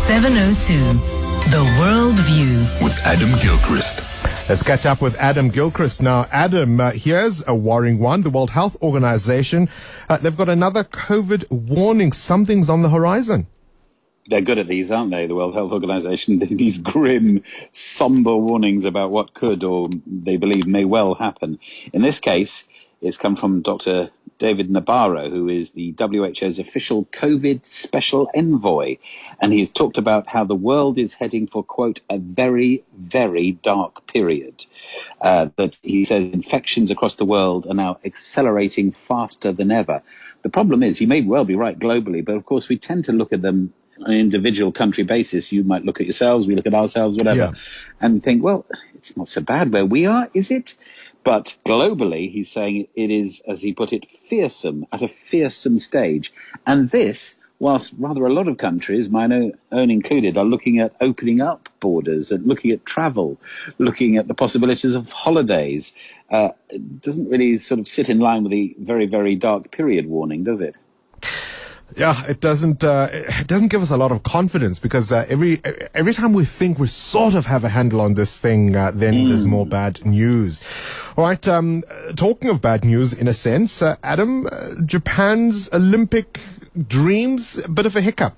702, The World View. With Adam Gilchrist. Let's catch up with Adam Gilchrist now. Adam, here's a worrying one. The World Health Organization, they've got another COVID warning. Something's on the horizon. They're good at these, aren't they? The World Health Organization, these grim, somber warnings about what could or they believe may well happen. In this case, it's come from Dr. David Nabarro, who is the WHO's official COVID special envoy. And he's talked about how the world is heading for, quote, a very, very dark period. That he says infections across the world are now accelerating faster than ever. The problem is, he may well be right globally, but of course we tend to look at them on an individual country basis. You might look at yourselves, we look at ourselves, whatever, and think, well, it's not so bad where we are, is it? But globally, he's saying it is, as he put it, fearsome, at a fearsome stage. And this, whilst rather a lot of countries, mine own included, are looking at opening up borders and looking at travel, looking at the possibilities of holidays, it doesn't really sort of sit in line with the very, very dark period warning, does it? Yeah, it doesn't give us a lot of confidence because every time we think we sort of have a handle on this thing, then there's more bad news. All right, talking of bad news, in a sense, Adam, Japan's Olympic dreams, a bit of a hiccup.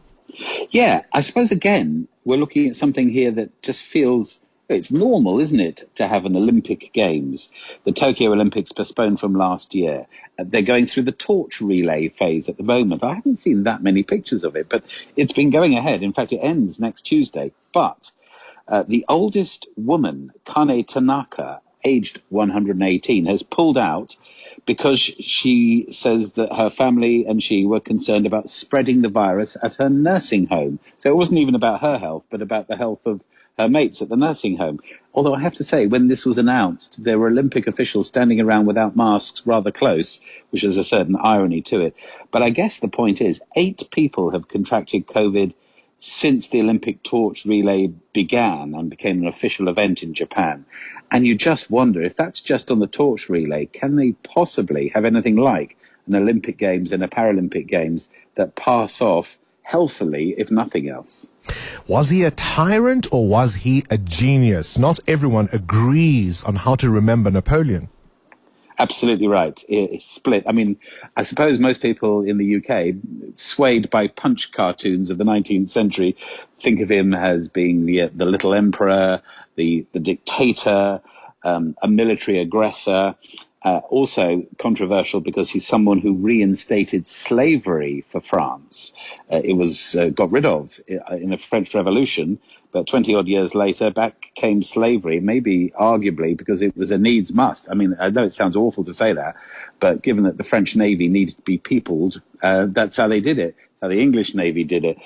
Yeah, I suppose, again, we're looking at something here that just feels... It's normal, isn't it, to have an Olympic Games? The Tokyo Olympics postponed from last year. They're going through the torch relay phase at the moment. I haven't seen that many pictures of it, but it's been going ahead. In fact, it ends next Tuesday. But the oldest woman, Kane Tanaka, aged 118, has pulled out because she says that her family and she were concerned about spreading the virus at her nursing home. So it wasn't even about her health, but about the health of her mates at the nursing home. Although I have to say, when this was announced, there were Olympic officials standing around without masks rather close, which is a certain irony to it. But I guess the point is, 8 people have contracted COVID since the Olympic torch relay began and became an official event in Japan. And you just wonder, if that's just on the torch relay, can they possibly have anything like an Olympic Games and a Paralympic Games that pass off healthily, if nothing else? Was he a tyrant or was he a genius? Not everyone agrees on how to remember Napoleon. Absolutely right. It's split. I mean, I suppose most people in the UK, swayed by Punch cartoons of the 19th century, think of him as being the little emperor, the dictator, a military aggressor. Also controversial because he's someone who reinstated slavery for France. It was got rid of in the French Revolution, but 20-odd years later, back came slavery, maybe arguably because it was a needs must. I mean, I know it sounds awful to say that, but given that the French Navy needed to be peopled, that's how they did it, how the English Navy did it.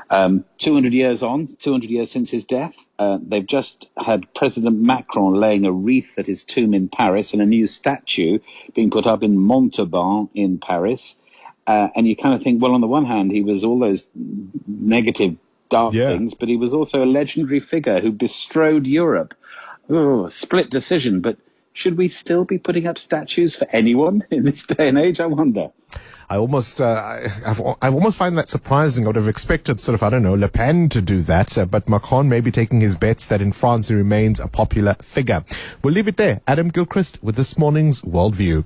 200 years since his death, they've just had President Macron laying a wreath at his tomb in Paris and a new statue being put up in Montauban in Paris. And you kind of think, well, on the one hand, he was all those negative, dark things, but he was also a legendary figure who bestrode Europe. Oh, split decision, but should we still be putting up statues for anyone in this day and age, I wonder? I almost find that surprising. I would have expected sort of, I don't know, Le Pen to do that, but Macron may be taking his bets that in France he remains a popular figure. We'll leave it there. Adam Gilchrist with this morning's Worldview.